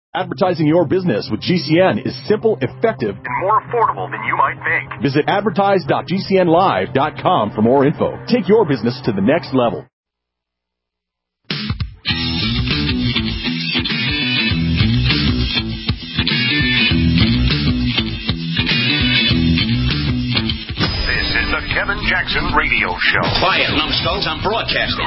Advertising your business with GCN is simple, effective, and more affordable than you might think. Visit advertise.gcnlive.com for more info. Take your business to the next level. This is the Kevin Jackson Radio Show. Quiet, numbskulls, I'm broadcasting.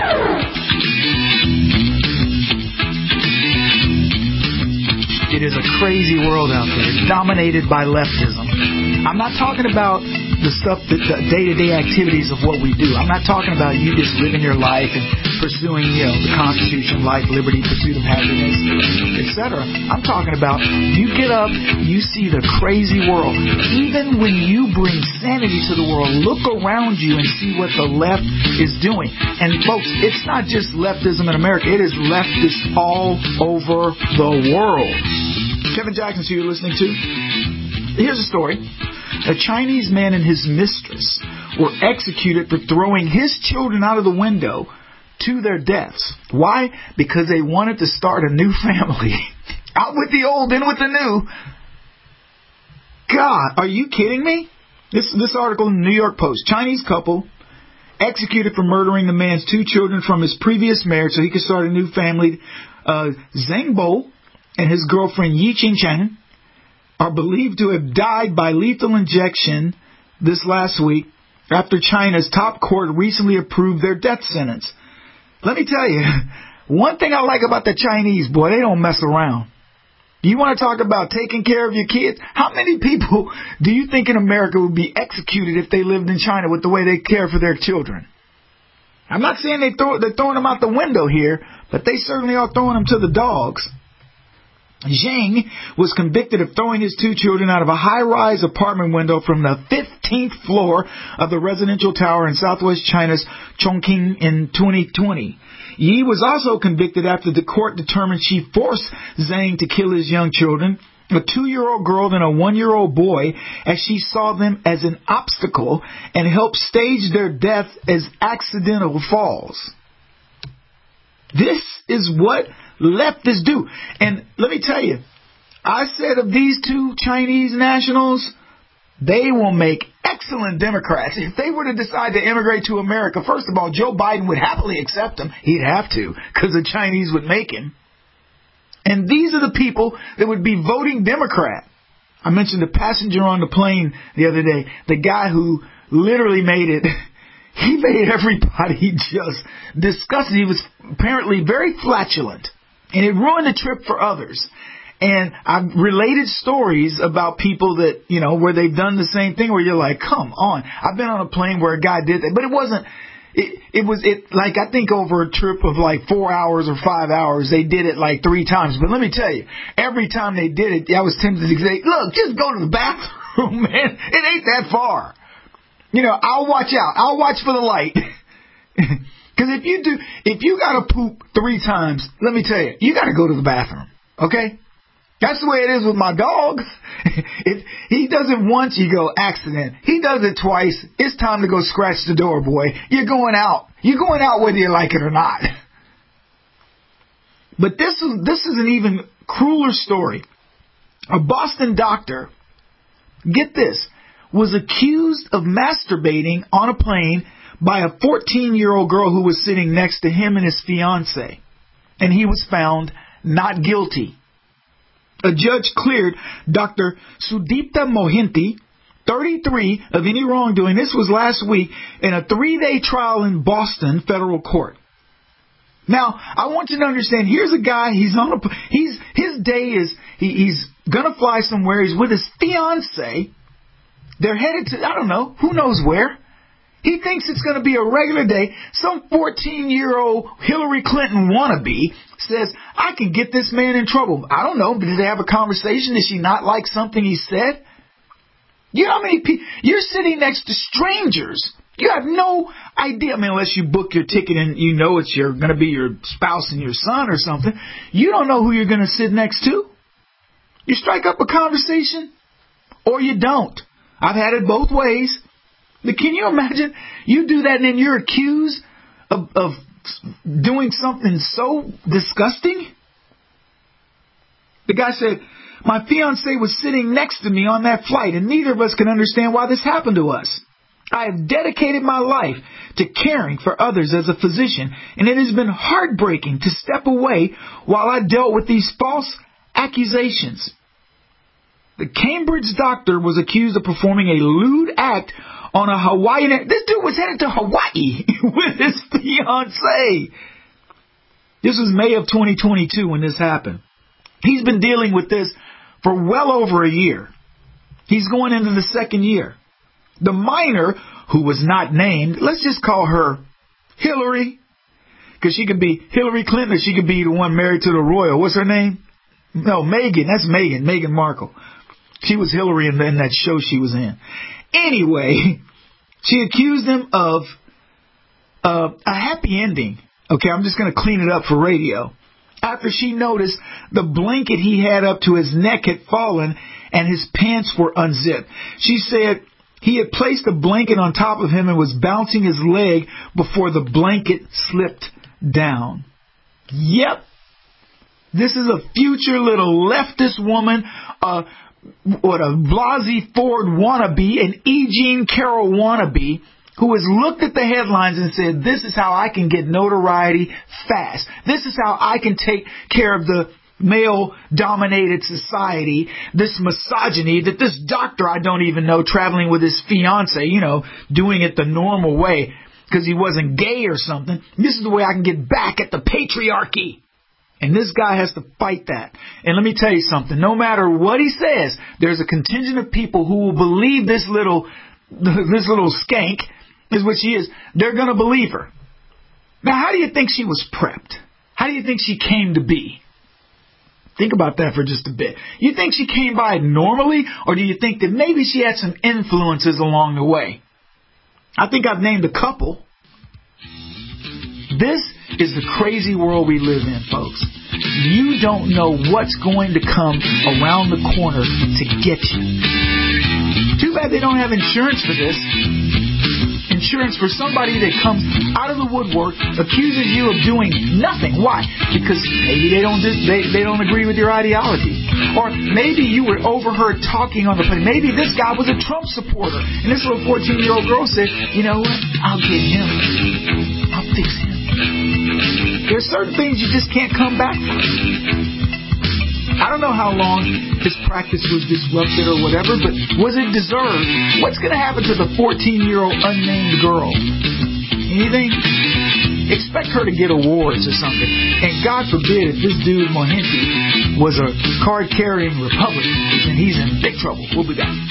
It is a crazy world out there, dominated by leftism. I'm not talking about the stuff, the day-to-day activities of what we do. I'm not talking about you just living your life and pursuing, the Constitution, life, liberty, pursuit of happiness, etc. I'm talking about you get up, you see the crazy world. Even when you bring sanity to the world, look around you and see what the left is doing. And folks, it's not just leftism in America. It is leftists all over the world. Kevin Jackson, who you're listening to. Here's a story. A Chinese man and his mistress were executed for throwing his children out of the window to their deaths. Why? Because they wanted to start a new family. Out with the old, in with the new. God, are you kidding me? This article in the New York Post. Chinese couple executed for murdering the man's 2 children from his previous marriage so he could start a new family. Zhang Bo and his girlfriend Yi Qingchen are believed to have died by lethal injection this last week after China's top court recently approved their death sentence. Let me tell you, one thing I like about the Chinese, boy, they don't mess around. You want to talk about taking care of your kids? How many people do you think in America would be executed if they lived in China with the way they care for their children? I'm not saying they're throwing them out the window here, but they certainly are throwing them to the dogs. Zhang was convicted of throwing his 2 children out of a high-rise apartment window from the 15th floor of the residential tower in southwest China's Chongqing in 2020. Yi was also convicted after the court determined she forced Zhang to kill his young children, a 2-year-old girl and a 1-year-old boy, as she saw them as an obstacle and helped stage their death as accidental falls. This is what leftists do. And let me tell you, I said of these 2 Chinese nationals, they will make excellent Democrats. If they were to decide to immigrate to America, first of all, Joe Biden would happily accept them. He'd have to, because the Chinese would make him. And these are the people that would be voting Democrat. I mentioned the passenger on the plane the other day, the guy who literally made it. He made everybody just disgusted. He was apparently very flatulent. And it ruined the trip for others. And I've related stories about people that, where they've done the same thing where you're like, come on. I've been on a plane where a guy did that. But it wasn't, like I think over a trip of like 4 hours or 5 hours, they did it like 3 times. But let me tell you, every time they did it, I was tempted to say, look, just go to the bathroom, man. It ain't that far. I'll watch out. I'll watch for the light. Because if you got to poop 3 times, let me tell you, you got to go to the bathroom. Okay? That's the way it is with my dog. If he does it once, you go accident. He does it twice, it's time to go scratch the door, boy. You're going out. You're going out whether you like it or not. But this is an even crueler story. A Boston doctor, get this, was accused of masturbating on a plane by a 14-year-old girl who was sitting next to him and his fiancée. And he was found not guilty. A judge cleared Dr. Sudipta Mohanty, 33, of any wrongdoing. This was last week in a 3-day trial in Boston federal court. Now, I want you to understand, here's a guy, his day is, he's going to fly somewhere, he's with his fiancée. They're headed to, I don't know, who knows where. He thinks it's going to be a regular day. Some 14-year-old Hillary Clinton wannabe says, I can get this man in trouble. I don't know. Did they have a conversation? Did she not like something he said? You know how many people? You're sitting next to strangers. You have no idea. I mean, unless you book your ticket and you know it's going to be your spouse and your son or something. You don't know who you're going to sit next to. You strike up a conversation or you don't. I've had it both ways. But can you imagine you do that and then you're accused of doing something so disgusting? The guy said, my fiancé was sitting next to me on that flight, and neither of us can understand why this happened to us. I have dedicated my life to caring for others as a physician, and it has been heartbreaking to step away while I dealt with these false accusations. The Cambridge doctor was accused of performing a lewd act on a Hawaiian. This dude was headed to Hawaii with his fiancée. This was May of 2022 when this happened. He's been dealing with this for well over a year. He's going into the second year. The minor, who was not named, let's just call her Hillary, because she could be Hillary Clinton or she could be the one married to the royal. What's her name? No, Meghan. That's Meghan. Meghan Markle. She was Hillary in that show she was in. Anyway, she accused him of a happy ending. Okay, I'm just going to clean it up for radio. After she noticed the blanket he had up to his neck had fallen and his pants were unzipped. She said he had placed a blanket on top of him and was bouncing his leg before the blanket slipped down. Yep. This is a future little leftist woman, what a Blasey Ford wannabe, an E. Jean Carroll wannabe, who has looked at the headlines and said, this is how I can get notoriety fast. This is how I can take care of the male-dominated society, this misogyny that this doctor I don't even know traveling with his fiancé, doing it the normal way because he wasn't gay or something. This is the way I can get back at the patriarchy. And this guy has to fight that. And let me tell you something. No matter what he says, there's a contingent of people who will believe this little skank is what she is. They're going to believe her. Now, how do you think she was prepped? How do you think she came to be? Think about that for just a bit. You think she came by normally, or do you think that maybe she had some influences along the way? I think I've named a couple. This is the crazy world we live in, folks. You don't know what's going to come around the corner to get you. Too bad they don't have insurance for this. Insurance for somebody that comes out of the woodwork, accuses you of doing nothing. Why? Because maybe they don't agree with your ideology. Or maybe you were overheard talking on the plane. Maybe this guy was a Trump supporter. And this little 14-year-old girl said, you know what? I'll get him. I'll fix him. There's certain things you just can't come back from. I don't know how long his practice was disrupted or whatever, but was it deserved? What's going to happen to the 14-year-old unnamed girl? Anything? Expect her to get awards or something. And God forbid if this dude Mohenti was a card-carrying Republican, then he's in big trouble. We'll be back.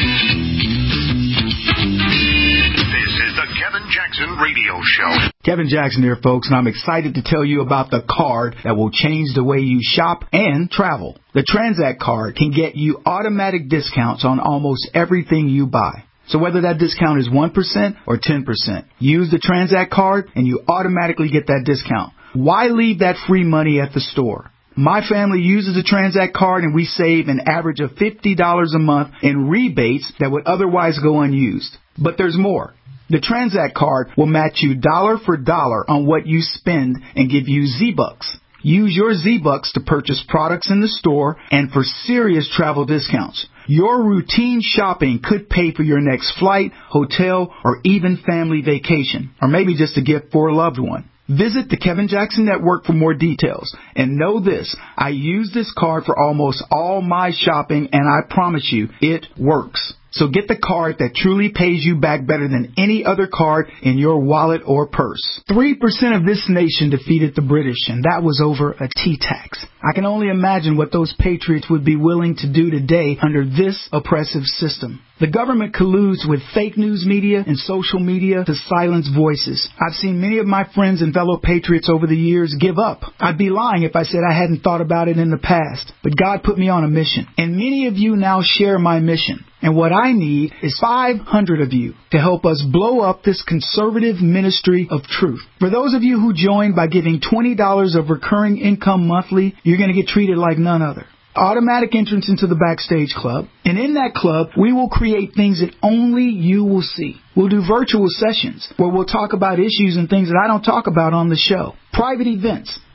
This is the Kevin Jackson Radio Show. Kevin Jackson here, folks, and I'm excited to tell you about the card that will change the way you shop and travel. The Transact card can get you automatic discounts on almost everything you buy. So whether that discount is 1% or 10%, use the Transact card and you automatically get that discount. Why leave that free money at the store? My family uses the Transact card and we save an average of $50 a month in rebates that would otherwise go unused. But there's more. The Transact card will match you dollar for dollar on what you spend and give you Z-Bucks. Use your Z-Bucks to purchase products in the store and for serious travel discounts. Your routine shopping could pay for your next flight, hotel, or even family vacation, or maybe just a gift for a loved one. Visit the Kevin Jackson Network for more details. And know this, I use this card for almost all my shopping, and I promise you, it works. So get the card that truly pays you back better than any other card in your wallet or purse. 3% of this nation defeated the British, and that was over a tea tax. I can only imagine what those patriots would be willing to do today under this oppressive system. The government colludes with fake news media and social media to silence voices. I've seen many of my friends and fellow patriots over the years give up. I'd be lying if I said I hadn't thought about it in the past. But God put me on a mission. And many of you now share my mission. And what I need is 500 of you to help us blow up this conservative ministry of truth. For those of you who join by giving $20 of recurring income monthly, you're going to get treated like none other. Automatic entrance into the Backstage Club. And in that club, we will create things that only you will see. We'll do virtual sessions where we'll talk about issues and things that I don't talk about on the show. Private events.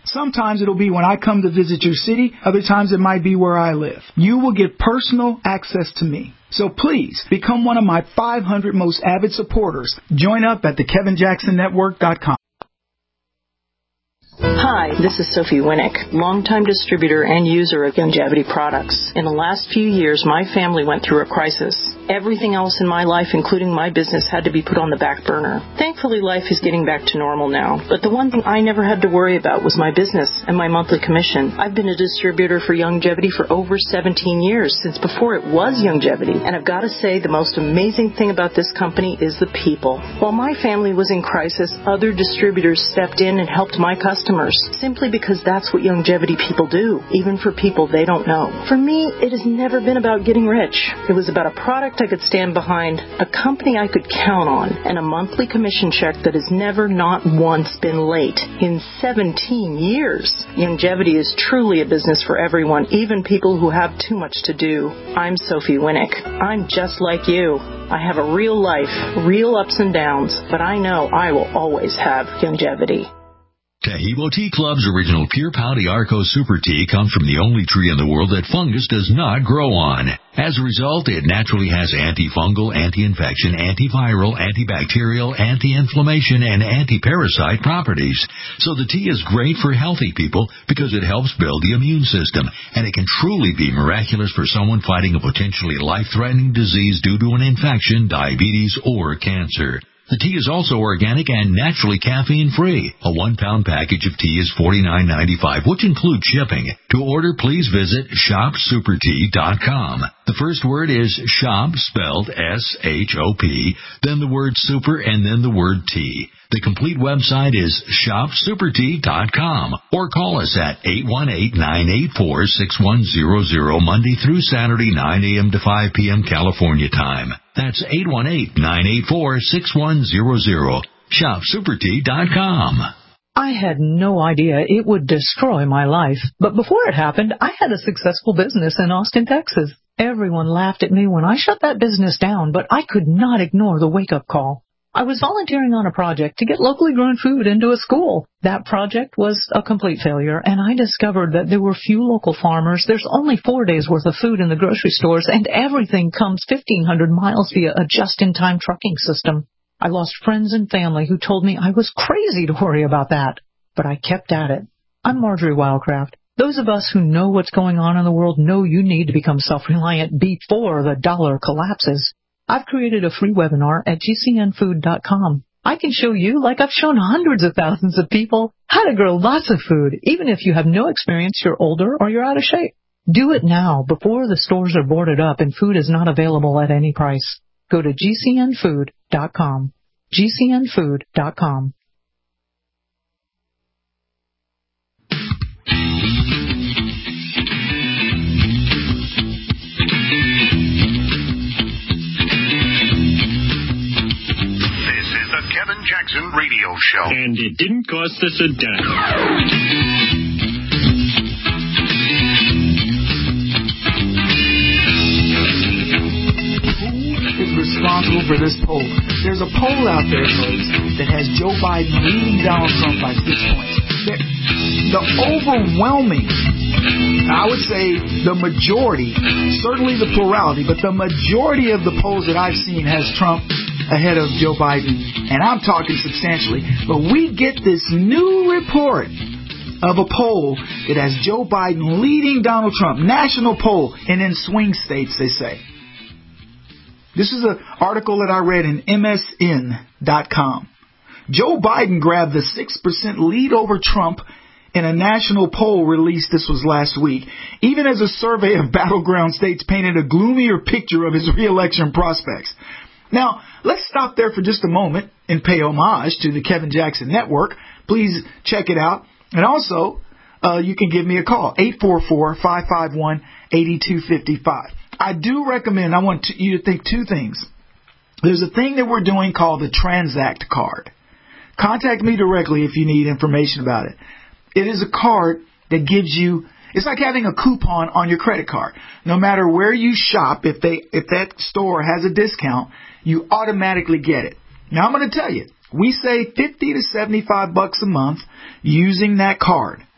Sometimes it'll be when I come to visit your city. Other times it might be where I live. You will get personal access to me. So please, become one of my 500 most avid supporters. Join up at thekevinjacksonnetwork.com. Hi, this is Sophie Winnick, longtime distributor and user of Youngevity products. In the last few years, my family went through a crisis. Everything else in my life, including my business, had to be put on the back burner. Thankfully, life is getting back to normal now. But the one thing I never had to worry about was my business and my monthly commission. I've been a distributor for Youngevity for over 17 years, since before it was Youngevity. And I've got to say, the most amazing thing about this company is the people. While my family was in crisis, other distributors stepped in and helped my customers, simply because that's what Youngevity people do, even for people they don't know. For me, it has never been about getting rich. It was about a product I could stand behind, a company I could count on, and a monthly commission check that has never, not once, been late in 17 years. Youngevity is truly a business for everyone, even people who have too much to do. I'm Sophie Winnick. I'm just like you. I have a real life, real ups and downs, but I know I will always have Youngevity. Taheebo Tea Club's original Pure Pouty Arco Super Tea comes from the only tree in the world that fungus does not grow on. As a result, it naturally has antifungal, anti-infection, antiviral, antibacterial, anti-inflammation, and anti-parasite properties. So the tea is great for healthy people because it helps build the immune system, and it can truly be miraculous for someone fighting a potentially life-threatening disease due to an infection, diabetes, or cancer. The tea is also organic and naturally caffeine-free. A 1-pound package of tea is $49.95, which includes shipping. To order, please visit shopsupertea.com. The first word is shop, spelled S-H-O-P, then the word super, and then the word tea. The complete website is shopsupertea.com, or call us at 818-984-6100 Monday through Saturday, 9 a.m. to 5 p.m. California time. That's 818-984-6100. shopsupertea.com. I had no idea it would destroy my life, but before it happened, I had a successful business in Austin, Texas. Everyone laughed at me when I shut that business down, but I could not ignore the wake-up call. I was volunteering on a project to get locally grown food into a school. That project was a complete failure, and I discovered that there were few local farmers. There's only 4 days' worth of food in the grocery stores, and everything comes 1,500 miles via a just-in-time trucking system. I lost friends and family who told me I was crazy to worry about that, but I kept at it. I'm Marjorie Wildcraft. Those of us who know what's going on in the world know you need to become self-reliant before the dollar collapses. I've created a free webinar at gcnfood.com. I can show you, like I've shown hundreds of thousands of people, how to grow lots of food, even if you have no experience, you're older, or you're out of shape. Do it now before the stores are boarded up and food is not available at any price. Go to gcnfood.com. gcnfood.com. Kevin Jackson Radio Show. And it didn't cost us a dime. Who is responsible for this poll? There's a poll out there, folks, that has Joe Biden leading Donald Trump by 6 points. The overwhelming, I would say the majority, certainly the plurality, but the majority of the polls that I've seen has Trump ahead of Joe Biden, and I'm talking substantially. But we get this new report of a poll that has Joe Biden leading Donald Trump, national poll, and in swing states, they say. This is an article that I read in MSN.com. Joe Biden grabbed the 6% lead over Trump in a national poll released, this was last week, even as a survey of battleground states painted a gloomier picture of his re-election prospects. Now, let's stop there for just a moment and pay homage to the Kevin Jackson Network. Please check it out. And also, you can give me a call, 844-551-8255. I do recommend, I want you to think two things. There's a thing that we're doing called the Transact card. Contact me directly if you need information about it. It is a card that gives you, it's like having a coupon on your credit card. No matter where you shop, if that store has a discount, you automatically get it. Now I'm going to tell you, we save $50 to $75 a month using that card.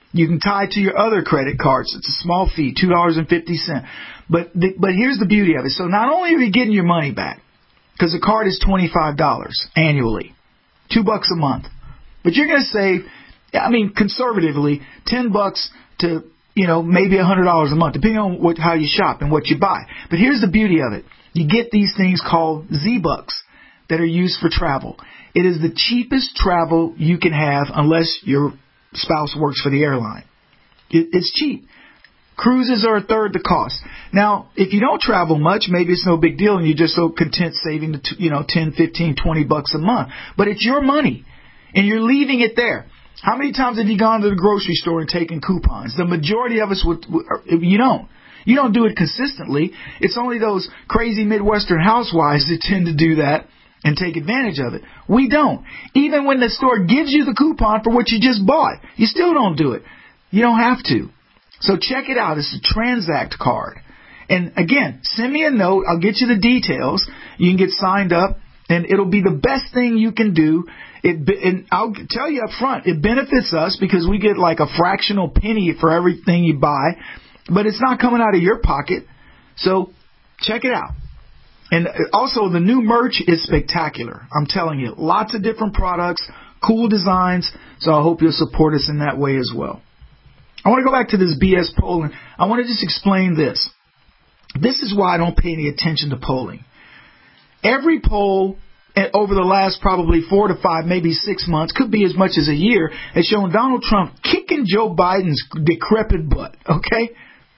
You can tie it to your other credit cards. It's a small fee, $2.50. But here's the beauty of it. So not only are you getting your money back, because the card is $25 annually, $2 a month, but you're going to save, conservatively, $10 to, maybe $100 a month, depending on how you shop and what you buy. But here's the beauty of it. You get these things called Z-Bucks that are used for travel. It is the cheapest travel you can have unless your spouse works for the airline. It's cheap. Cruises are a third the cost. Now, if you don't travel much, maybe it's no big deal and you're just so content saving the $10, $15, $20 a month. But it's your money and you're leaving it there. How many times have you gone to the grocery store and taken coupons? The majority of us you don't. You don't do it consistently. It's only those crazy Midwestern housewives that tend to do that and take advantage of it. We don't. Even when the store gives you the coupon for what you just bought, you still don't do it. You don't have to. So check it out. It's a Transact card. And again, send me a note. I'll get you the details. You can get signed up, and it'll be the best thing you can do. And I'll tell you up front, it benefits us because we get like a fractional penny for everything you buy, but it's not coming out of your pocket. So check it out. And also, the new merch is spectacular. I'm telling you, lots of different products, cool designs. So I hope you'll support us in that way as well. I want to go back to this BS polling. I want to just explain this. This is why I don't pay any attention to polling. Every poll over the last probably 4 to 5, maybe 6 months, could be as much as a year, has shown Donald Trump kicking Joe Biden's decrepit butt, okay?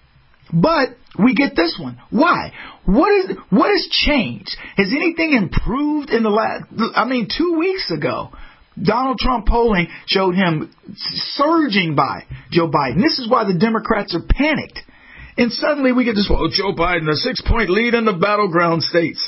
But we get this one. Why? What has changed? Has anything improved in the last, 2 weeks ago? Donald Trump polling showed him surging by Joe Biden. This is why the Democrats are panicked. And suddenly we get this, Joe Biden, a 6-point lead in the battleground states.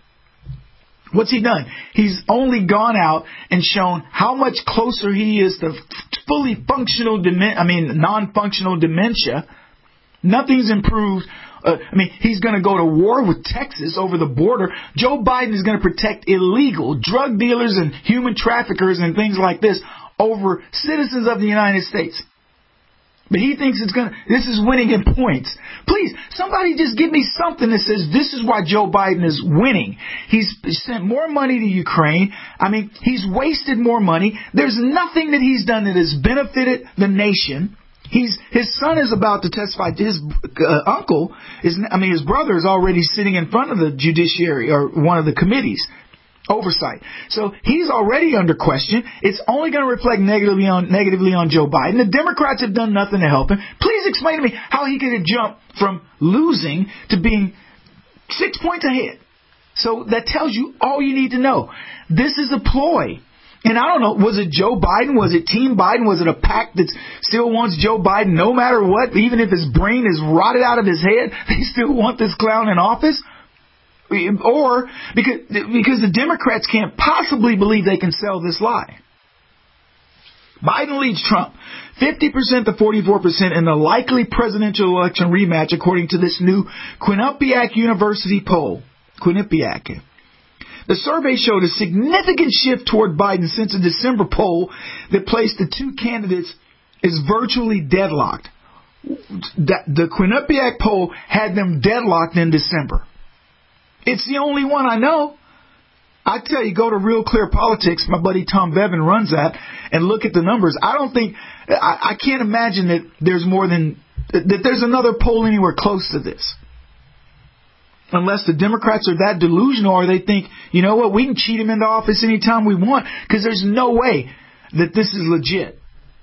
What's he done? He's only gone out and shown how much closer he is to fully functional non-functional dementia. Nothing's improved. He's going to go to war with Texas over the border. Joe Biden is going to protect illegal drug dealers and human traffickers and things like this over citizens of the United States. But he thinks this is winning in points. Please, somebody just give me something that says this is why Joe Biden is winning. He's sent more money to Ukraine. He's wasted more money. There's nothing that he's done that has benefited the nation. His son is about to testify. His uncle his brother is already sitting in front of the judiciary or one of the committees, oversight. So he's already under question. It's only going to reflect negatively on Joe Biden. The Democrats have done nothing to help him. Please explain to me how he could have jumped from losing to being 6 points ahead. So that tells you all you need to know. This is a ploy. And I don't know, was it Joe Biden? Was it Team Biden? Was it a pack that still wants Joe Biden no matter what? Even if his brain is rotted out of his head, they still want this clown in office? Or because the Democrats can't possibly believe they can sell this lie. Biden leads Trump 50% to 44% in the likely presidential election rematch, according to this new Quinnipiac University poll. Quinnipiac. The survey showed a significant shift toward Biden since a December poll that placed the two candidates as virtually deadlocked. The Quinnipiac poll had them deadlocked in December. It's the only one I know. I tell you, go to Real Clear Politics. My buddy Tom Bevan runs that, and look at the numbers. I can't imagine that there's there's another poll anywhere close to this. Unless the Democrats are that delusional or they think, you know what, we can cheat him into office anytime we want, because there's no way that this is legit.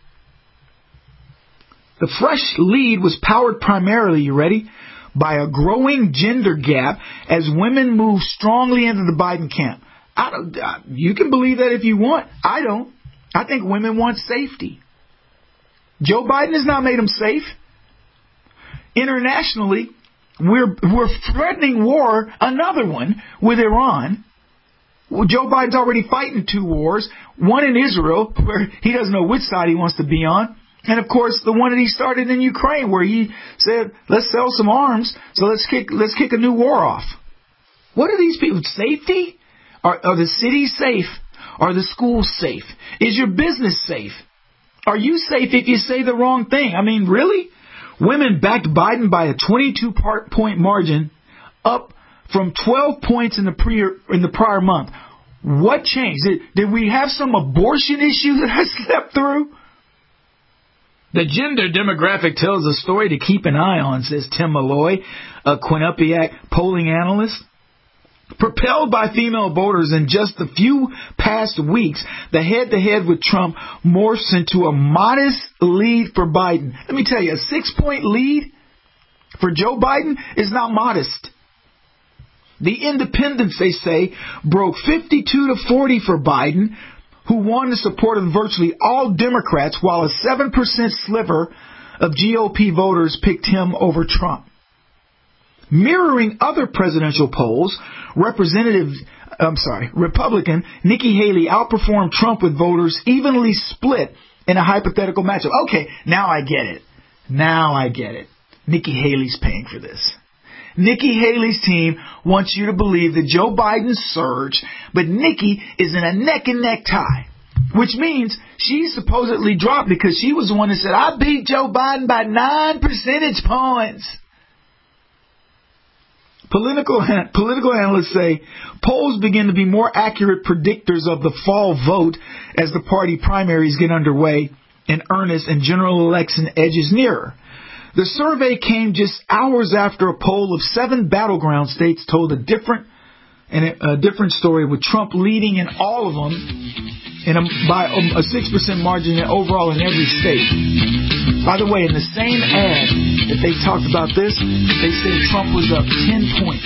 The fresh lead was powered primarily, you ready, by a growing gender gap as women move strongly into the Biden camp. You can believe that if you want. I don't. I think women want safety. Joe Biden has not made them safe. Internationally, we're threatening war, another one, with Iran. Joe Biden's already fighting 2 wars, one in Israel, where he doesn't know which side he wants to be on, and of course the one that he started in Ukraine, where he said, let's sell some arms, so let's kick a new war off. What are these people? Safety? Are the cities safe? Are the schools safe? Is your business safe? Are you safe if you say the wrong thing? I mean, really? Women backed Biden by a 22-point margin, up from 12 points in the prior month. What changed? Did we have some abortion issue that I slept through? The gender demographic tells a story to keep an eye on, says Tim Malloy, a Quinnipiac polling analyst. Propelled by female voters in just a few past weeks, the head-to-head with Trump morphs into a modest lead for Biden. Let me tell you, a 6-point lead for Joe Biden is not modest. The independents, they say, broke 52-40 for Biden, who won the support of virtually all Democrats, while a 7% sliver of GOP voters picked him over Trump. Mirroring other presidential polls, Republican Nikki Haley outperformed Trump with voters evenly split in a hypothetical matchup. Okay, now I get it. Nikki Haley's paying for this. Nikki Haley's team wants you to believe that Joe Biden surged, but Nikki is in a neck-and-neck tie, which means she supposedly dropped because she was the one that said, I beat Joe Biden by 9 percentage points. Political analysts say polls begin to be more accurate predictors of the fall vote as the party primaries get underway in earnest and general election edges nearer. The survey came just hours after a poll of 7 battleground states told a different story, with Trump leading in all of them by a 6% margin overall in every state. By the way, in the same ad that they talked about this, they said Trump was up 10 points.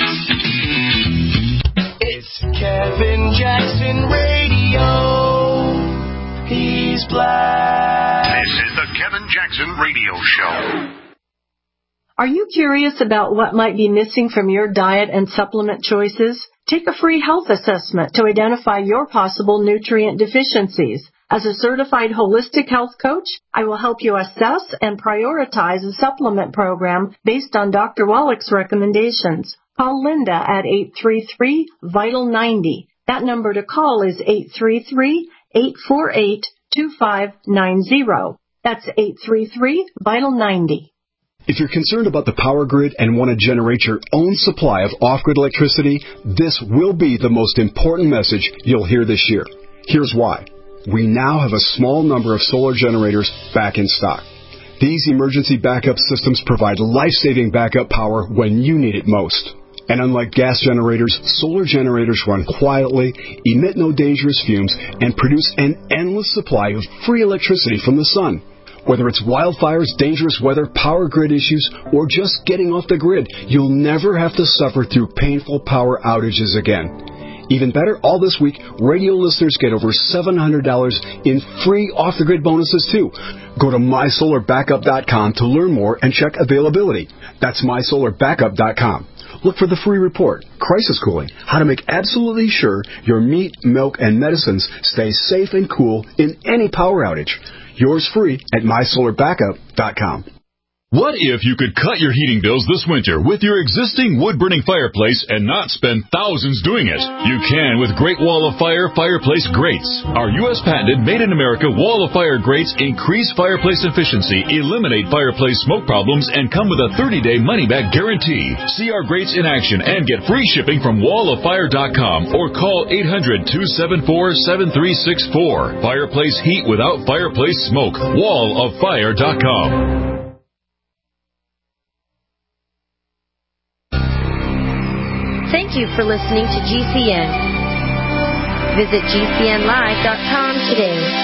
It's Kevin Jackson Radio. He's black. This is the Kevin Jackson Radio Show. Are you curious about what might be missing from your diet and supplement choices? Take a free health assessment to identify your possible nutrient deficiencies. As a certified holistic health coach, I will help you assess and prioritize a supplement program based on Dr. Wallach's recommendations. Call Linda at 833-VITAL-90. That number to call is 833-848-2590. That's 833-VITAL-90. If you're concerned about the power grid and want to generate your own supply of off-grid electricity, this will be the most important message you'll hear this year. Here's why. We now have a small number of solar generators back in stock. These emergency backup systems provide life-saving backup power when you need it most. And unlike gas generators, solar generators run quietly, emit no dangerous fumes, and produce an endless supply of free electricity from the sun. Whether it's wildfires, dangerous weather, power grid issues, or just getting off the grid, you'll never have to suffer through painful power outages again. Even better, all this week, radio listeners get over $700 in free off-the-grid bonuses, too. Go to mysolarbackup.com to learn more and check availability. That's mysolarbackup.com. Look for the free report, Crisis Cooling, how to make absolutely sure your meat, milk, and medicines stay safe and cool in any power outage. Yours free at mysolarbackup.com. What if you could cut your heating bills this winter with your existing wood-burning fireplace and not spend thousands doing it? You can with Great Wall of Fire fireplace grates. Our U.S. patented made-in-America Wall of Fire grates increase fireplace efficiency, eliminate fireplace smoke problems, and come with a 30-day money-back guarantee. See our grates in action and get free shipping from walloffire.com or call 800-274-7364. Fireplace heat without fireplace smoke. walloffire.com. Thank you for listening to GCN. Visit GCNlive.com today.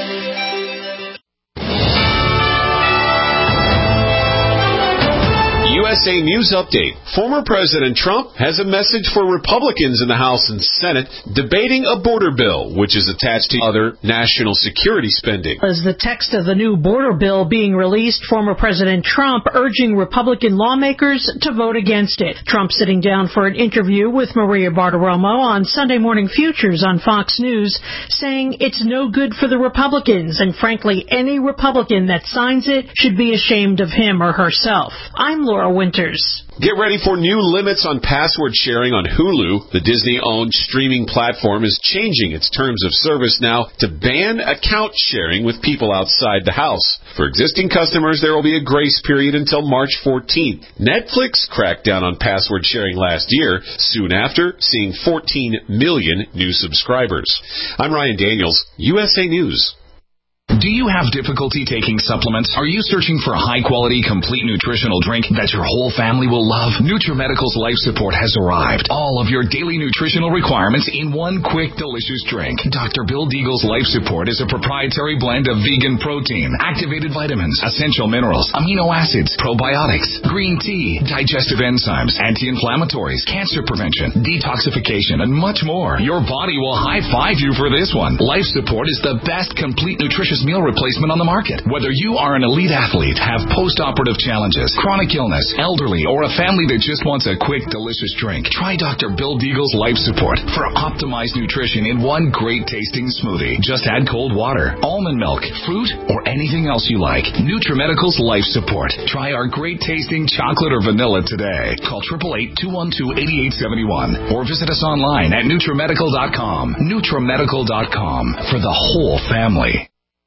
USA News Update. Former President Trump has a message for Republicans in the House and Senate debating a border bill, which is attached to other national security spending. As the text of the new border bill being released, former President Trump urging Republican lawmakers to vote against it. Trump sitting down for an interview with Maria Bartiromo on Sunday Morning Futures on Fox News, saying it's no good for the Republicans, and frankly, any Republican that signs it should be ashamed of him or herself. I'm Laura Winter. winters. Get ready for new limits on password sharing on Hulu. The Disney-owned streaming platform is changing its terms of service now to ban account sharing with people outside the house. For existing customers, there will be a grace period until March 14th. Netflix cracked down on password sharing last year, soon after seeing 14 million new subscribers. I'm Ryan Daniels, USA News. Do you have difficulty taking supplements? Are you searching for a high-quality, complete nutritional drink that your whole family will love? NutriMedical's Life Support has arrived. All of your daily nutritional requirements in one quick, delicious drink. Dr. Bill Deagle's Life Support is a proprietary blend of vegan protein, activated vitamins, essential minerals, amino acids, probiotics, green tea, digestive enzymes, anti-inflammatories, cancer prevention, detoxification, and much more. Your body will high-five you for this one. Life Support is the best complete nutritious meal replacement on the market. Whether you are an elite athlete, have post-operative challenges, chronic illness, elderly, or a family that just wants a quick, delicious drink, try Dr. Bill Deagle's Life Support for optimized nutrition in one great tasting smoothie. Just add cold water, almond milk, fruit, or anything else you like. NutriMedical's Life Support. Try our great tasting chocolate or vanilla today. Call 888-212-8871 or visit us online at NutriMedical.com. NutriMedical.com for the whole family.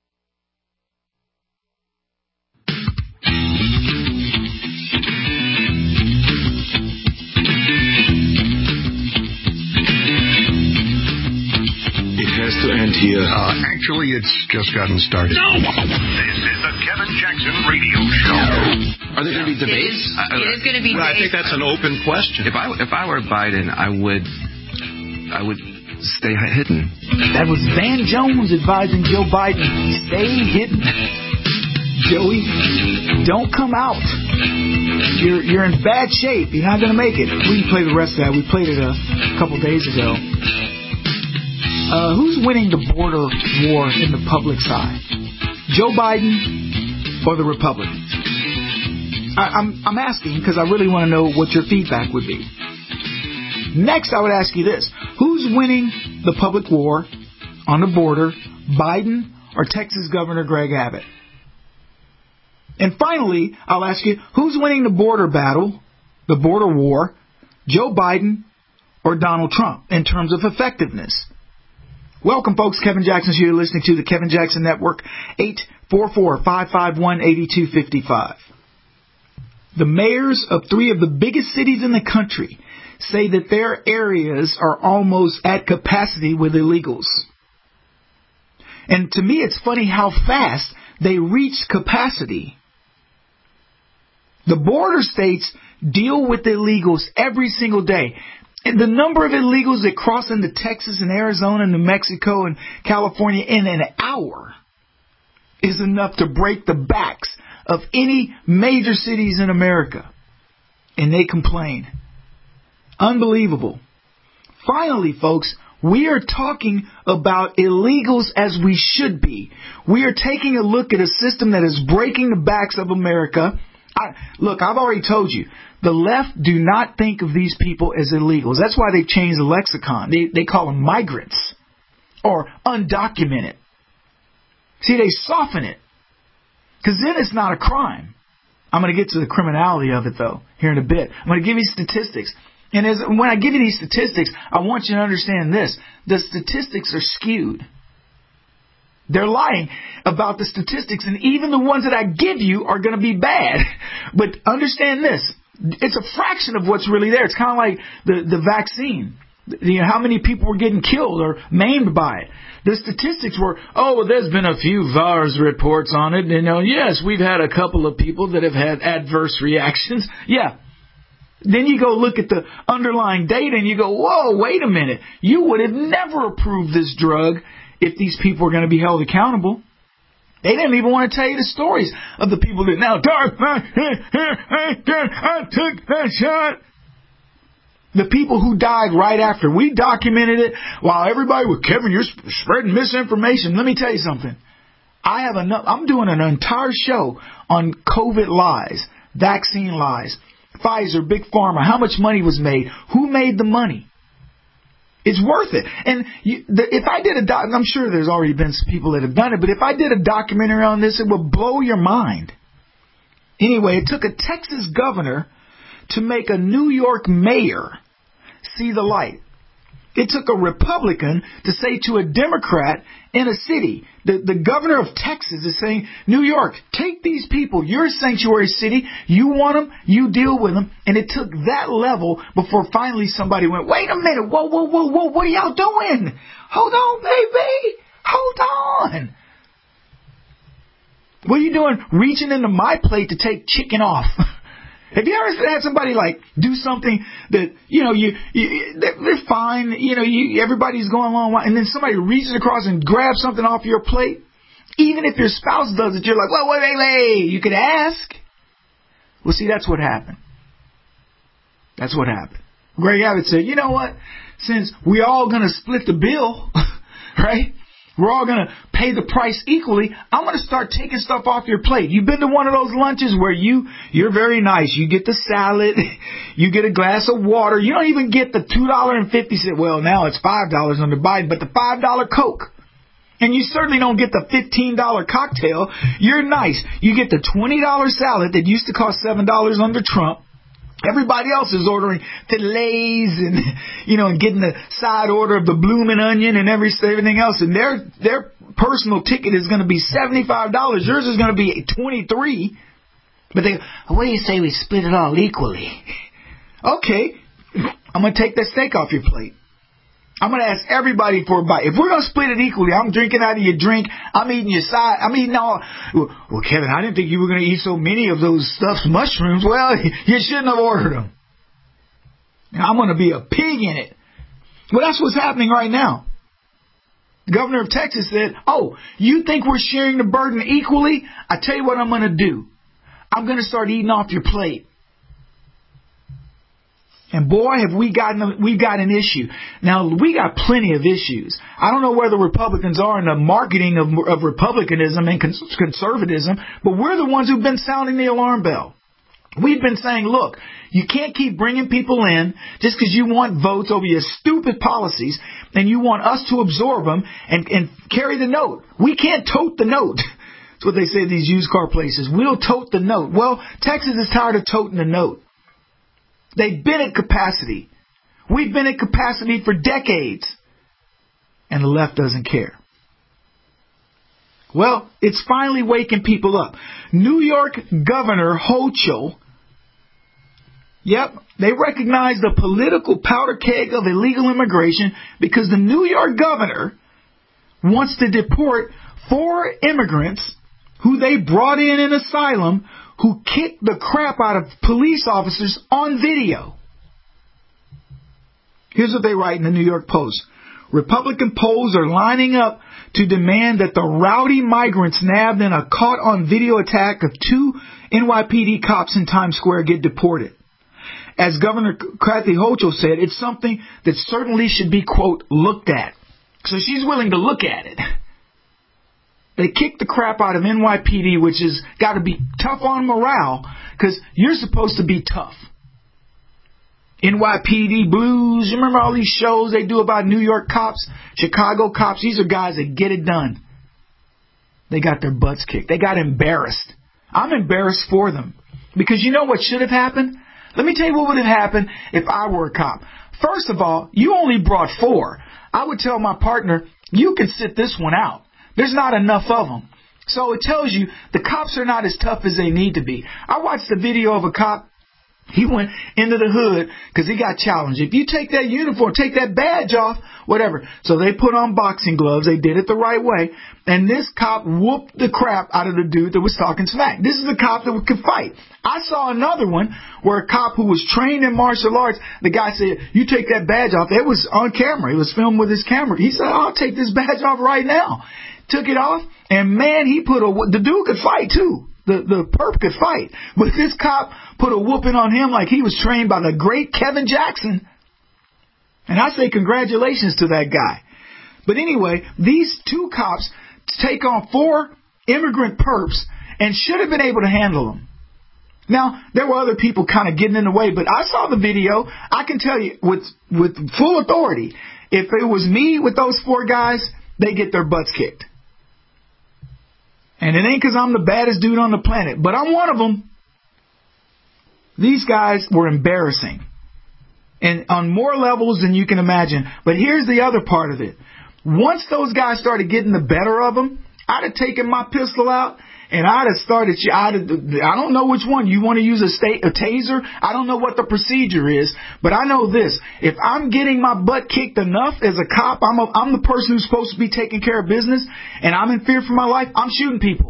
To end here. Actually, it's just gotten started. No! This is the Kevin Jackson Radio Show. Are there going to be debates? It is going to be well, debates. I think that's an open question. If I were Biden, I would stay hidden. That was Van Jones advising Joe Biden, stay hidden. Joey, don't come out. You're in bad shape. You're not going to make it. We can play the rest of that. We played it a couple days ago. Who's winning the border war in the public side? Joe Biden or the Republicans? I'm asking because I really want to know what your feedback would be. Next, I would ask you this. Who's winning the public war on the border, Biden or Texas Governor Greg Abbott? And finally, I'll ask you, who's winning the border battle, the border war, Joe Biden or Donald Trump in terms of effectiveness? Welcome, folks. Kevin Jackson here. You're listening to the Kevin Jackson Network, 844-551-8255. The mayors of 3 of the biggest cities in the country say that their areas are almost at capacity with illegals. And to me, it's funny how fast they reach capacity. The border states deal with illegals every single day. And the number of illegals that cross into Texas and Arizona and New Mexico and California in an hour is enough to break the backs of any major cities in America. And they complain. Unbelievable. Finally, folks, we are talking about illegals as we should be. We are taking a look at a system that is breaking the backs of America. Look, I've already told you, the left do not think of these people as illegals. That's why they've changed the lexicon. They call them migrants or undocumented. See, they soften it because then it's not a crime. I'm going to get to the criminality of it, though, here in a bit. I'm going to give you statistics. And when I give you these statistics, I want you to understand this. The statistics are skewed. They're lying about the statistics, and even the ones that I give you are going to be bad. But understand this. It's a fraction of what's really there. It's kind of like the vaccine. You know, how many people were getting killed or maimed by it. The statistics were, there's been a few VAERS reports on it. Yes, we've had a couple of people that have had adverse reactions. Yeah. Then you go look at the underlying data and you go, whoa, wait a minute. You would have never approved this drug if these people are going to be held accountable. They didn't even want to tell you the stories of the people that now, I took that shot. The people who died right after. We documented it while everybody was, Kevin, you're spreading misinformation. Let me tell you something. I'm doing an entire show on COVID lies, vaccine lies, Pfizer, Big Pharma, how much money was made, who made the money. It's worth it. And if I did I'm sure there's already been some people that have done it, but if I did a documentary on this, it would blow your mind. Anyway, it took a Texas governor to make a New York mayor see the light. It took a Republican to say to a Democrat in a city, the governor of Texas is saying, New York, take these people. You're a sanctuary city. You want them, you deal with them. And it took that level before finally somebody went, wait a minute, whoa, what are y'all doing? Hold on, baby. Hold on. What are you doing reaching into my plate to take chicken off? Have you ever had somebody like do something that, they're fine, everybody's going along, and then somebody reaches across and grabs something off your plate? Even if your spouse does it, you're like, well, wait, you could ask. Well, see, that's what happened. That's what happened. Greg Abbott said, you know what? Since we're all going to split the bill, right? We're all going to pay the price equally. I'm going to start taking stuff off your plate. You've been to one of those lunches where you're very nice. You get the salad. You get a glass of water. You don't even get the $2.50. Well, now it's $5 under Biden, but the $5 Coke. And you certainly don't get the $15 cocktail. You're nice. You get the $20 salad that used to cost $7 under Trump. Everybody else is ordering fillets and, and getting the side order of the bloomin' onion and everything else. And their personal ticket is going to be $75. Yours is going to be $23. But what do you say we split it all equally? Okay, I'm going to take that steak off your plate. I'm going to ask everybody for a bite. If we're going to split it equally, I'm drinking out of your drink. I'm eating your side. I'm eating all. Well, Kevin, I didn't think you were going to eat so many of those stuffed mushrooms. Well, you shouldn't have ordered them. I'm going to be a pig in it. Well, that's what's happening right now. The governor of Texas said, oh, you think we're sharing the burden equally? I tell you what I'm going to do. I'm going to start eating off your plate. And boy, have we've got an issue. Now, we got plenty of issues. I don't know where the Republicans are in the marketing of republicanism and conservatism, but we're the ones who've been sounding the alarm bell. We've been saying, look, you can't keep bringing people in just because you want votes over your stupid policies and you want us to absorb them and carry the note. We can't tote the note. That's what they say at these used car places. We'll tote the note. Well, Texas is tired of toting the note. They've been at capacity. We've been at capacity for decades. And the left doesn't care. Well, it's finally waking people up. New York Governor Hochul, they recognize the political powder keg of illegal immigration because the New York governor wants to deport 4 immigrants who they brought in asylum who kicked the crap out of police officers on video. Here's what they write in the New York Post. Republican polls are lining up to demand that the rowdy migrants nabbed in a caught-on-video attack of 2 NYPD cops in Times Square get deported. As Governor Kathy Hochul said, it's something that certainly should be, quote, looked at. So she's willing to look at it. They kicked the crap out of NYPD, which has got to be tough on morale, because you're supposed to be tough. NYPD Blues, you remember all these shows they do about New York cops, Chicago cops? These are guys that get it done. They got their butts kicked. They got embarrassed. I'm embarrassed for them. Because you know what should have happened? Let me tell you what would have happened if I were a cop. First of all, you only brought 4. I would tell my partner, you can sit this one out. There's not enough of them. So it tells you the cops are not as tough as they need to be. I watched the video of a cop. He went into the hood because he got challenged. If you take that uniform, take that badge off, whatever. So they put on boxing gloves. They did it the right way. And this cop whooped the crap out of the dude that was talking smack. This is the cop that could fight. I saw another one where a cop who was trained in martial arts, the guy said, you take that badge off. It was on camera. He was filmed with his camera. He said, I'll take this badge off right now. Took it off, and man, the dude could fight too. The perp could fight. But this cop put a whooping on him like he was trained by the great Kevin Jackson. And I say congratulations to that guy. But anyway, these 2 cops take on 4 immigrant perps and should have been able to handle them. Now, there were other people kind of getting in the way, but I saw the video. I can tell you with full authority, if it was me with those 4 guys, they get their butts kicked. And it ain't because I'm the baddest dude on the planet, but I'm one of them. These guys were embarrassing. And on more levels than you can imagine. But here's the other part of it. Once those guys started getting the better of them, I'd have taken my pistol out and I'd have started. I don't know which one. You want to use a taser? I don't know what the procedure is, but I know this. If I'm getting my butt kicked enough as a cop, I'm the person who's supposed to be taking care of business, and I'm in fear for my life, I'm shooting people.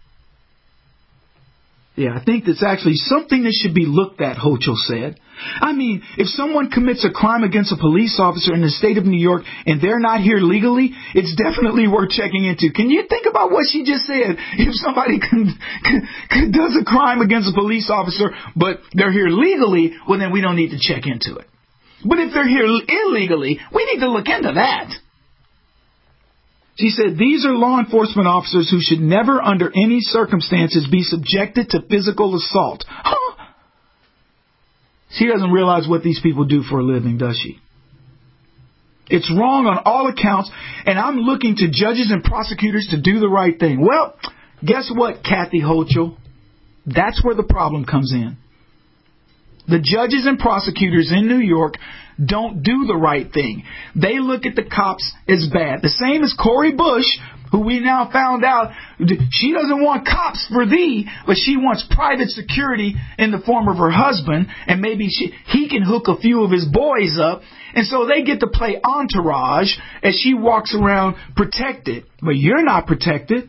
Yeah, I think that's actually something that should be looked at, Hochul said. I mean, if someone commits a crime against a police officer in the state of New York and they're not here legally, it's definitely worth checking into. Can you think about what she just said? If somebody does a crime against a police officer, but they're here legally, well, then we don't need to check into it. But if they're here illegally, we need to look into that. She said, these are law enforcement officers who should never under any circumstances be subjected to physical assault. Huh? She doesn't realize what these people do for a living, does she? It's wrong on all accounts, and I'm looking to judges and prosecutors to do the right thing. Well, guess what, Kathy Hochul? That's where the problem comes in. The judges and prosecutors in New York don't do the right thing. They look at the cops as bad. The same as Cori Bush, who we now found out, she doesn't want cops for thee, but she wants private security in the form of her husband, and maybe he can hook a few of his boys up, and so they get to play entourage as she walks around protected. But you're not protected.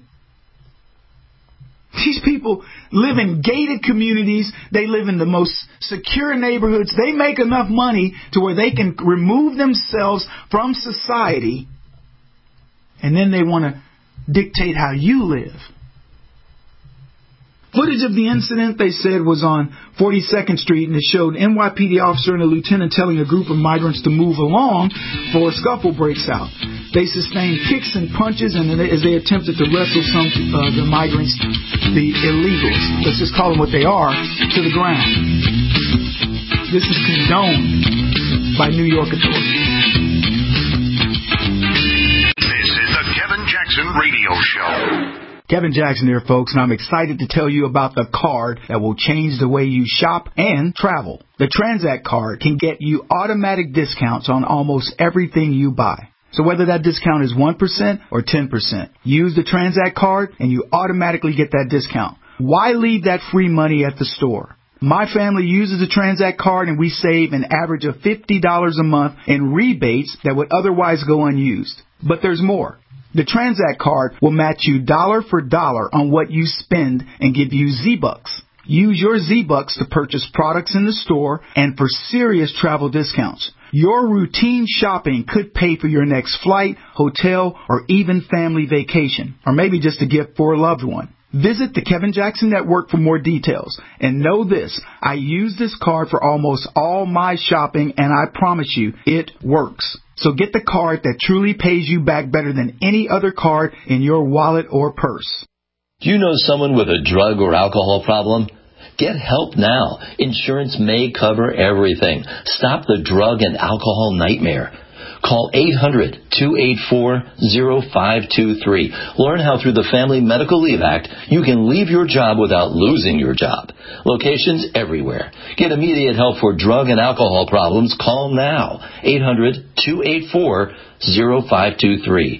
These people live in gated communities. They live in the most secure neighborhoods. They make enough money to where they can remove themselves from society. And then they want to dictate how you live. Footage of the incident, they said, was on 42nd Street, and it showed an NYPD officer and a lieutenant telling a group of migrants to move along before a scuffle breaks out. They sustained kicks and punches and as they attempted to wrestle some of the migrants, the illegals, let's just call them what they are, to the ground. This is condoned by New York authorities. This is the Kevin Jackson Radio Show. Kevin Jackson here, folks, and I'm excited to tell you about the card that will change the way you shop and travel. The Transact card can get you automatic discounts on almost everything you buy. So whether that discount is 1% or 10%, use the Transact card and you automatically get that discount. Why leave that free money at the store? My family uses the Transact card and we save an average of $50 a month in rebates that would otherwise go unused. But there's more. The Transact card will match you dollar for dollar on what you spend and give you Z-Bucks. Use your Z-Bucks to purchase products in the store and for serious travel discounts. Your routine shopping could pay for your next flight, hotel, or even family vacation, or maybe just a gift for a loved one. Visit the Kevin Jackson Network for more details. And know this, I use this card for almost all my shopping, and I promise you, it works. So get the card that truly pays you back better than any other card in your wallet or purse. Do you know someone with a drug or alcohol problem? Get help now. Insurance may cover everything. Stop the drug and alcohol nightmare. Call 800-284-0523. Learn how through the Family Medical Leave Act you can leave your job without losing your job. Locations everywhere. Get immediate help for drug and alcohol problems. Call now. 800-284-0523.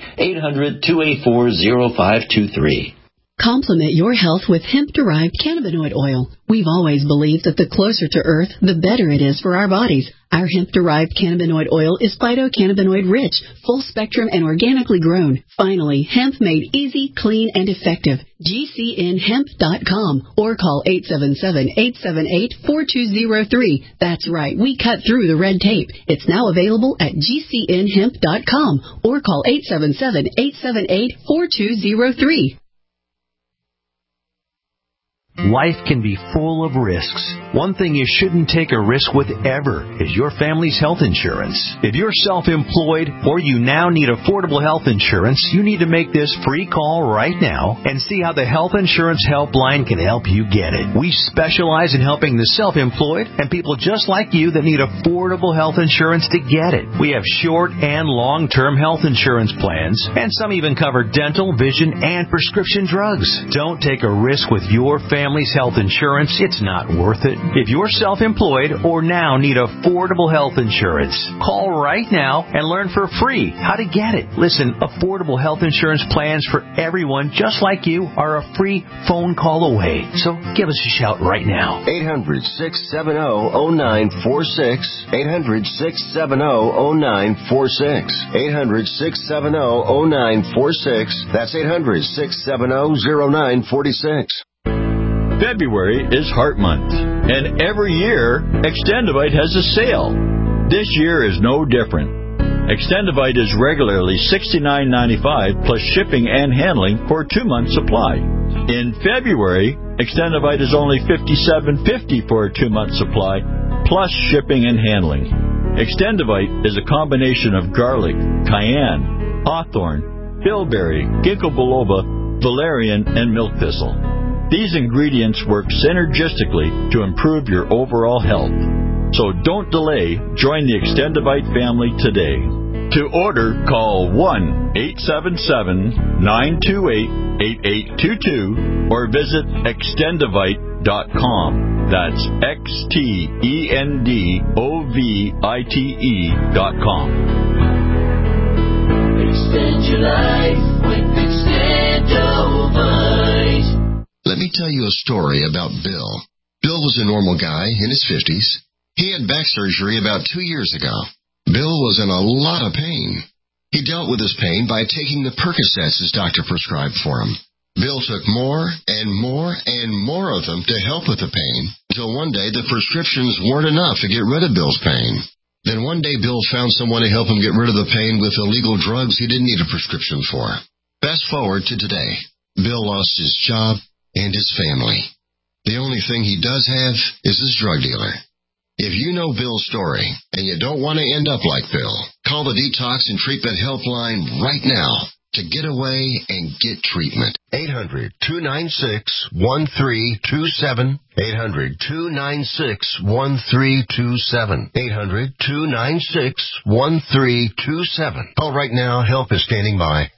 800-284-0523. Complement your health with hemp-derived cannabinoid oil. We've always believed that the closer to Earth, the better it is for our bodies. Our hemp-derived cannabinoid oil is phytocannabinoid-rich, full-spectrum, and organically grown. Finally, hemp made easy, clean, and effective. GCNhemp.com or call 877-878-4203. That's right, we cut through the red tape. It's now available at GCNhemp.com or call 877-878-4203. Life can be full of risks. One thing you shouldn't take a risk with ever is your family's health insurance. If you're self-employed or you now need affordable health insurance, you need to make this free call right now and see how the Health Insurance Helpline can help you get it. We specialize in helping the self-employed and people just like you that need affordable health insurance to get it. We have short and long-term health insurance plans, and some even cover dental, vision, and prescription drugs. Don't take a risk with your family family's health insurance, it's not worth it. If you're self-employed or now need affordable health insurance, call right now and learn for free how to get it. Listen, affordable health insurance plans for everyone just like you are a free phone call away. So give us a shout right now. 800-670-0946. 800-670-0946. 800-670-0946. That's 800-670-0946. February is Heart Month, and every year, Extendivite has a sale. This year is no different. Extendivite is regularly $69.95 plus shipping and handling for a 2-month supply. In February, Extendivite is only $57.50 for a 2-month supply plus shipping and handling. Extendivite is a combination of garlic, cayenne, hawthorn, bilberry, ginkgo biloba, valerian, and milk thistle. These ingredients work synergistically to improve your overall health. So don't delay. Join the Extendivite family today. To order, call 1-877-928-8822 or visit extendivite.com. That's XTENDOVITE.com. Extend your life with Extendovite. Let me tell you a story about Bill. Bill was a normal guy in his 50s. He had back surgery about 2 years ago. Bill was in a lot of pain. He dealt with his pain by taking the Percocets his doctor prescribed for him. Bill took more and more and more of them to help with the pain, until one day the prescriptions weren't enough to get rid of Bill's pain. Then one day Bill found someone to help him get rid of the pain with illegal drugs he didn't need a prescription for. Fast forward to today. Bill lost his job and his family. The only thing he does have is his drug dealer. If you know Bill's story and you don't want to end up like Bill, call the Detox and Treatment Helpline right now to get away and get treatment. 800-296-1327. 800-296-1327. 800-296-1327. Call right now. Help is standing by.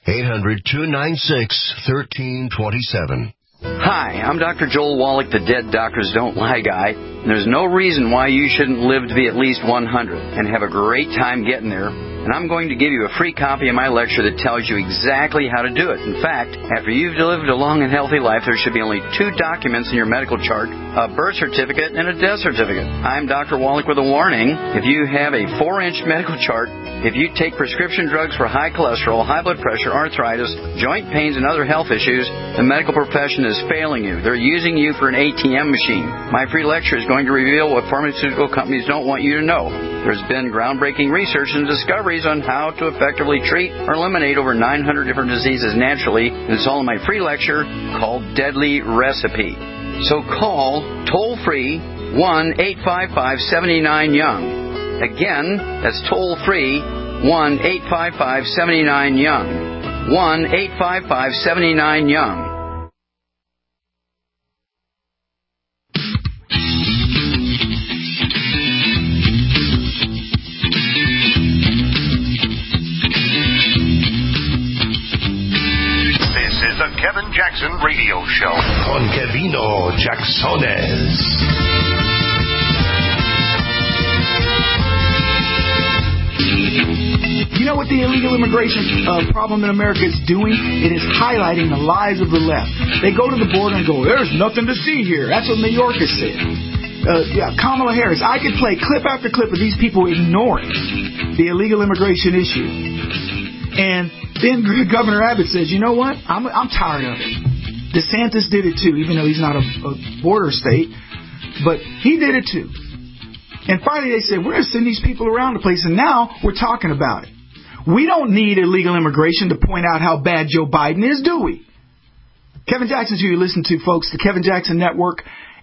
800-296-1327. Hi, I'm Dr. Joel Wallach, the Dead Doctors Don't Lie guy. And there's no reason why you shouldn't live to be at least 100 and have a great time getting there. And I'm going to give you a free copy of my lecture that tells you exactly how to do it. In fact, after you've lived a long and healthy life, there should be only 2 documents in your medical chart, a birth certificate and a death certificate. I'm Dr. Wallach with a warning. If you have a 4-inch medical chart, if you take prescription drugs for high cholesterol, high blood pressure, arthritis, joint pains, and other health issues, the medical profession is failing you. They're using you for an ATM machine. My free lecture is going to reveal what pharmaceutical companies don't want you to know. There's been groundbreaking research and discoveries on how to effectively treat or eliminate over 900 different diseases naturally, and it's all in my free lecture called Deadly Recipe. So call toll-free 1-855-79-YOUNG. Again, that's toll-free 1-855-79-YOUNG. 1-855-79-YOUNG. The Kevin Jackson Radio Show. Con Kevino Jacksones. You know what the illegal immigration problem in America is doing? It is highlighting the lies of the left. They go to the border and go, there's nothing to see here. That's what New York has said. Kamala Harris, I could play clip after clip of these people ignoring the illegal immigration issue. And then Governor Abbott says, you know what? I'm tired of it. DeSantis did it too, even though he's not a border state. But he did it too. And finally they said, we're going to send these people around the place. And now we're talking about it. We don't need illegal immigration to point out how bad Joe Biden is, do we? Kevin Jackson's who you listen to, folks. The Kevin Jackson Network,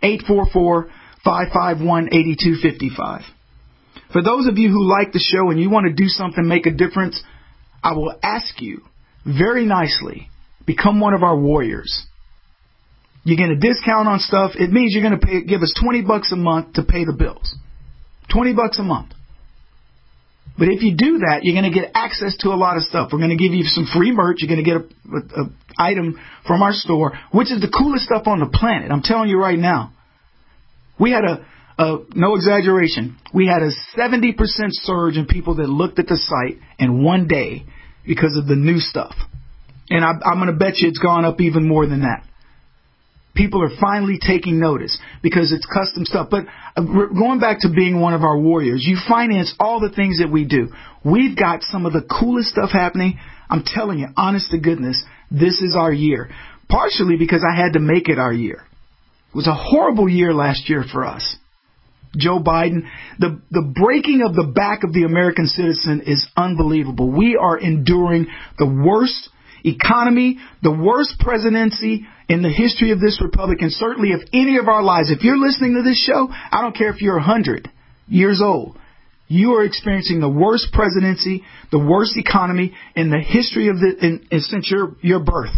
844-551-8255. For those of you who like the show and you want to do something, make a difference, I will ask you very nicely, become one of our warriors. You get a discount on stuff. It means you're going to give us $20 a month to pay the bills. $20 a month. But if you do that, you're going to get access to a lot of stuff. We're going to give you some free merch. You're going to get a item from our store, which is the coolest stuff on the planet. I'm telling you right now. We had no exaggeration, we had a 70% surge in people that looked at the site in one day because of the new stuff. And I'm going to bet you it's gone up even more than that. People are finally taking notice because it's custom stuff. But going back to being one of our warriors, you finance all the things that we do. We've got some of the coolest stuff happening. I'm telling you, honest to goodness, this is our year. Partially because I had to make it our year. It was a horrible year last year for us. Joe Biden, the breaking of the back of the American citizen is unbelievable. We are enduring the worst economy, the worst presidency in the history of this republic, and certainly of any of our lives. If you're listening to this show, I don't care if you're 100 years old, you are experiencing the worst presidency, the worst economy in the history of since your birth.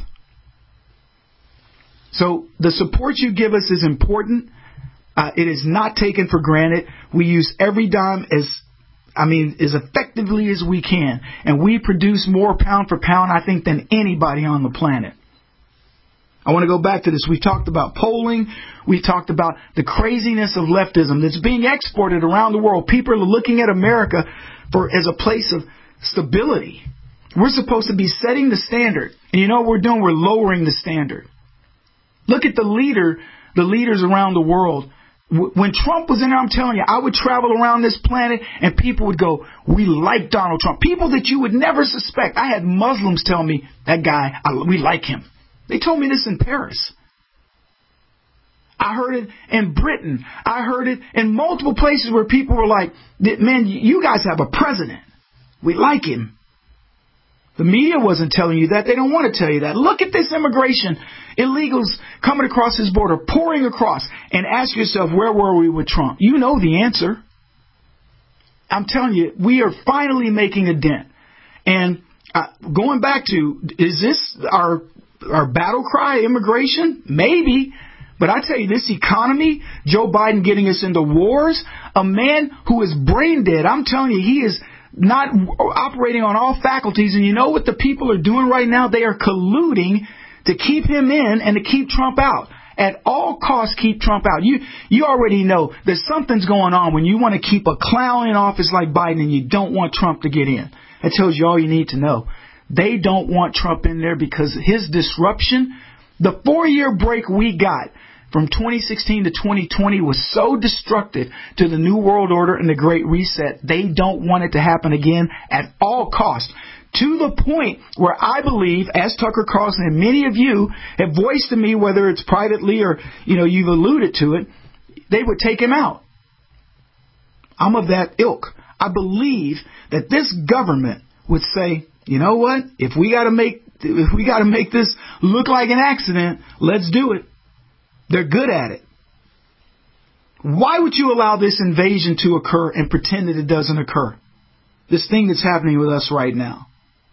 So the support you give us is important. It is not taken for granted. We use every dime as effectively as we can. And we produce more pound for pound, I think, than anybody on the planet. I want to go back to this. We talked about polling. We talked about the craziness of leftism that's being exported around the world. People are looking at America as a place of stability. We're supposed to be setting the standard. And you know what we're doing? We're lowering the standard. Look at the leaders around the world. When Trump was in there, I'm telling you, I would travel around this planet and people would go, we like Donald Trump. People that you would never suspect. I had Muslims tell me, that guy, we like him. They told me this in Paris. I heard it in Britain. I heard it in multiple places where people were like, man, you guys have a president. We like him. The media wasn't telling you that. They don't want to tell you that. Look at this immigration. Illegals coming across this border, pouring across. And ask yourself, where were we with Trump? You know the answer. I'm telling you, we are finally making a dent. And going back to, is this our battle cry, immigration? Maybe. But I tell you, this economy, Joe Biden getting us into wars, a man who is brain dead, I'm telling you, he is not operating on all faculties. And you know what the people are doing right now? They are colluding to keep him in and to keep Trump out. At all costs, keep Trump out. You already know that something's going on when you want to keep a clown in office like Biden and you don't want Trump to get in. That tells you all you need to know. They don't want Trump in there because his disruption, the 4-year break we got from 2016 to 2020 was so destructive to the New World Order and the Great Reset. They don't want it to happen again at all costs. To the point where I believe, as Tucker Carlson and many of you have voiced to me, whether it's privately or you've alluded to it, they would take him out. I'm of that ilk. I believe that this government would say, you know what? If we got to make this look like an accident, let's do it. They're good at it. Why would you allow this invasion to occur and pretend that it doesn't occur? This thing that's happening with us right now.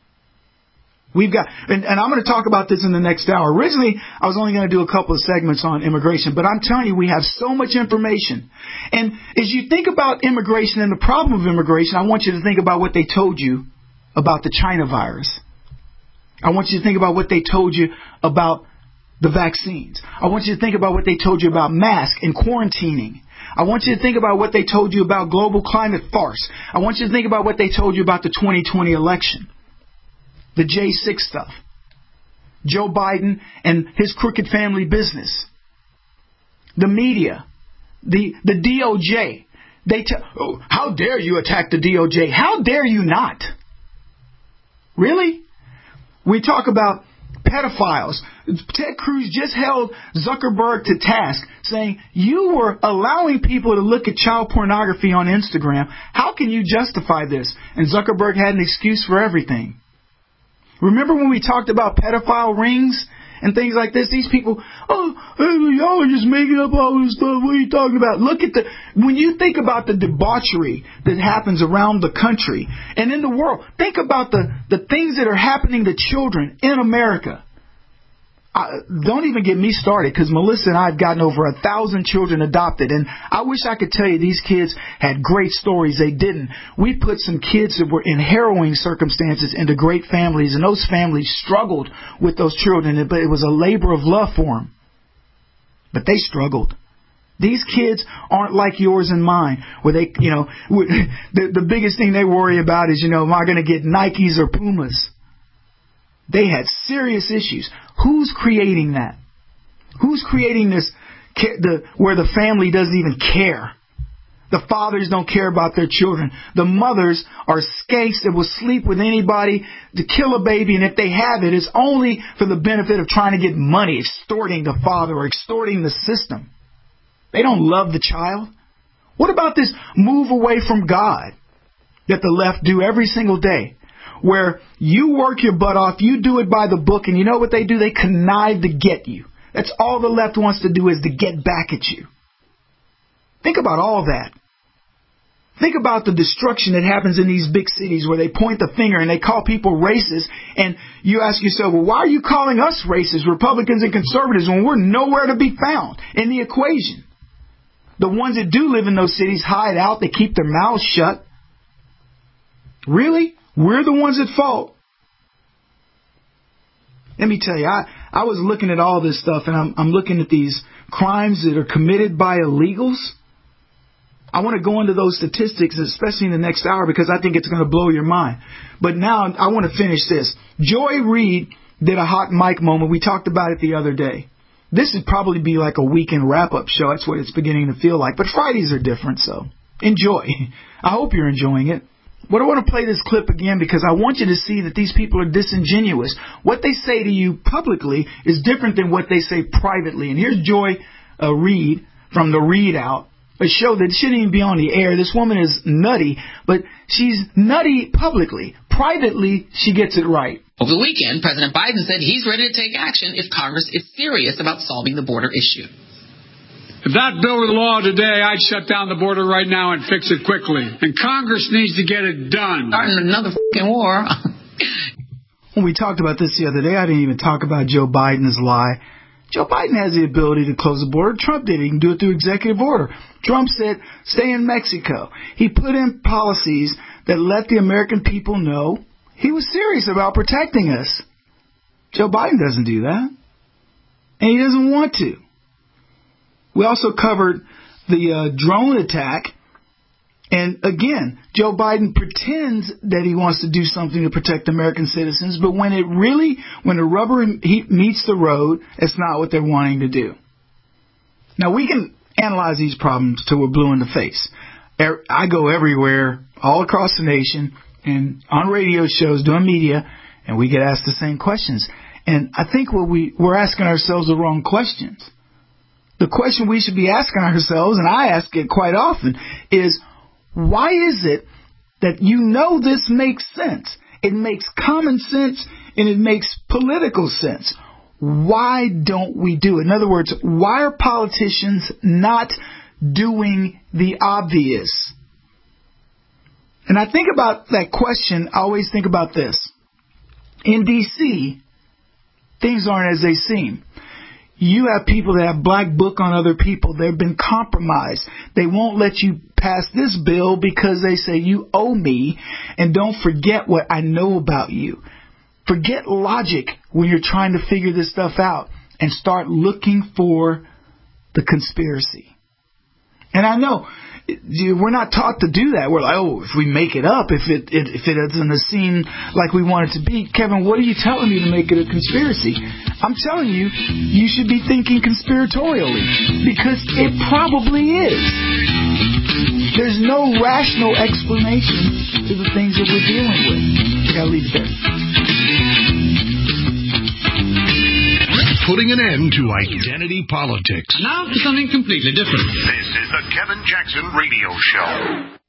We've got, and I'm going to talk about this in the next hour. Originally, I was only going to do a couple of segments on immigration, but I'm telling you, we have so much information. And as you think about immigration and the problem of immigration, I want you to think about what they told you about the China virus. I want you to think about what they told you about the vaccines. I want you to think about what they told you about masks and quarantining. I want you to think about what they told you about global climate farce. I want you to think about what they told you about the 2020 election. The J6 stuff. Joe Biden and his crooked family business. The media. The DOJ. How dare you attack the DOJ? How dare you not? Really? We talk about pedophiles. Ted Cruz just held Zuckerberg to task, saying, you were allowing people to look at child pornography on Instagram. How can you justify this? And Zuckerberg had an excuse for everything. Remember when we talked about pedophile rings and things like this? These people, y'all are just making up all this stuff. What are you talking about? Look at when you think about the debauchery that happens around the country and in the world, think about the things that are happening to children in America. Don't even get me started, because Melissa and I have gotten over 1,000 children adopted, and I wish I could tell you these kids had great stories. They didn't. We put some kids that were in harrowing circumstances into great families, and those families struggled with those children, but it was a labor of love for them. But they struggled. These kids aren't like yours and mine, where they, the biggest thing they worry about is, am I going to get Nikes or Pumas? They had serious issues. Who's creating that? Who's creating this, where the family doesn't even care? The fathers don't care about their children. The mothers are skanks that will sleep with anybody to kill a baby, and if they have it, it's only for the benefit of trying to get money, extorting the father or extorting the system. They don't love the child. What about this move away from God that the left do every single day? Where you work your butt off, you do it by the book, and you know what they do? They connive to get you. That's all the left wants to do, is to get back at you. Think about all that. Think about the destruction that happens in these big cities where they point the finger and they call people racist, and you ask yourself, well, why are you calling us racist, Republicans and conservatives, when we're nowhere to be found in the equation? The ones that do live in those cities hide out, they keep their mouths shut. Really? We're the ones at fault. Let me tell you, I was looking at all this stuff, and I'm looking at these crimes that are committed by illegals. I want to go into those statistics, especially in the next hour, because I think it's going to blow your mind. But now I want to finish this. Joy Reid did a hot mic moment. We talked about it the other day. This would probably be like a weekend wrap-up show. That's what it's beginning to feel like. But Fridays are different, so enjoy. I hope you're enjoying it. But I want to play this clip again because I want you to see that these people are disingenuous. What they say to you publicly is different than what they say privately. And here's Joy Reid from The Read Out, a show that shouldn't even be on the air. This woman is nutty, but she's nutty publicly. Privately, she gets it right. Over the weekend, President Biden said he's ready to take action if Congress is serious about solving the border issue. If that bill were the law today, I'd shut down the border right now and fix it quickly. And Congress needs to get it done. Starting another fucking war. When we talked about this the other day, I didn't even talk about Joe Biden's lie. Joe Biden has the ability to close the border. Trump did. He can do it through executive order. Trump said, stay in Mexico. He put in policies that let the American people know he was serious about protecting us. Joe Biden doesn't do that. And he doesn't want to. We also covered the drone attack. And again, Joe Biden pretends that he wants to do something to protect American citizens, but when the rubber meets the road, it's not what they're wanting to do. Now, we can analyze these problems till we're blue in the face. I go everywhere, all across the nation, and on radio shows, doing media, and we get asked the same questions. And I think we're asking ourselves the wrong questions. The question we should be asking ourselves, and I ask it quite often, is why is it that this makes sense? It makes common sense and it makes political sense. Why don't we do it? In other words, why are politicians not doing the obvious? And I think about that question, I always think about this. In D.C., things aren't as they seem. You have people that have black book on other people. They've been compromised. They won't let you pass this bill because they say you owe me, and don't forget what I know about you. Forget logic when you're trying to figure this stuff out and start looking for the conspiracy. And I know we're not taught to do that. We're like, oh, if we make it up, if it doesn't seem like we want it to be. Kevin, what are you telling me to make it a conspiracy? I'm telling you, you should be thinking conspiratorially, because it probably is. There's no rational explanation to the things that we're dealing with. I gotta leave it there. Putting an end to identity politics. Now for something completely different. This is the Kevin Jackson Radio Show.